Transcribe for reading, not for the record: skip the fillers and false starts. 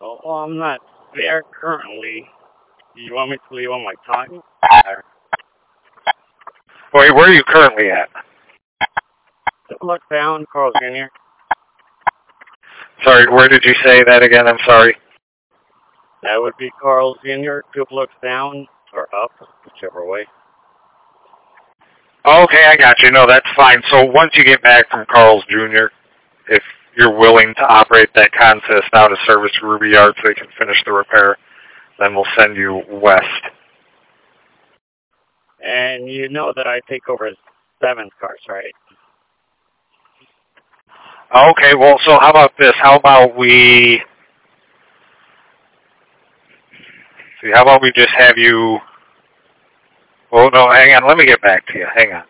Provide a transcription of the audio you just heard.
Well, I'm not there currently. You want me to leave on my time? Wait, where are you currently at? Look down, Carl Jr. Sorry, where did you say that again? I'm sorry. That would be Carl Jr. 2 blocks down or up, whichever way. Okay, I got you. No, that's fine. So once you get back from Carl's Jr., if you're willing to operate that consist out of service to Ruby Yard so you can finish the repair, then we'll send you west. And you know that I take over 7 cars, right? Okay, well, so how about this? How about we just have you... Well, no, hang on. Let me get back to you. Hang on.